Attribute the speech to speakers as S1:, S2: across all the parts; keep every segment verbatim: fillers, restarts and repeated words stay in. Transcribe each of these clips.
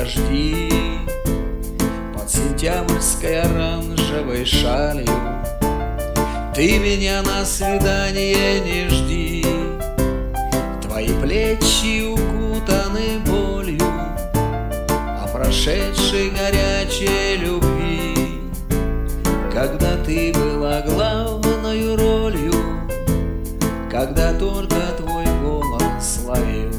S1: дожди. Под сентябрьской оранжевой шалью ты меня на свидание не жди. Твои плечи укутаны болью о прошедшей горячей любви, когда ты была главною ролью, когда только твой голос ловил.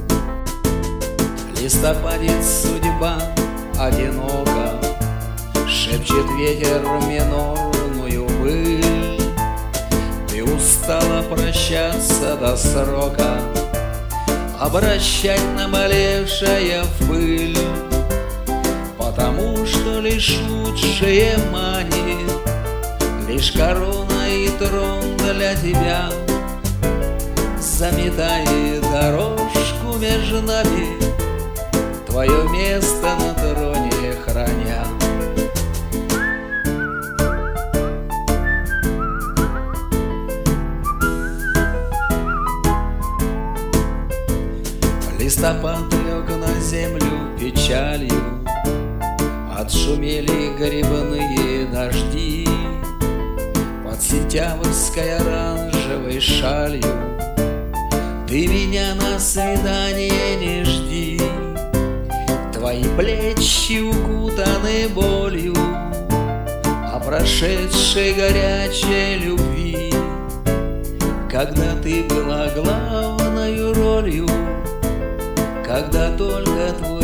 S1: Листопадец судьба одиноко, шепчет ветер минорную быль. Ты устала прощаться до срока, обращать наболевшее в пыль, потому что лишь лучшее манит, лишь корона и трон для тебя заметает дорожку между нами, твое место на троне храня. Листопад лег на землю печалью, отшумели грибные дожди. Под сентябрьской оранжевой шалью ты меня на свидание не жди. Твои плечи укутаны болью о прошедшей горячей любви, когда ты была главною ролью, когда только твой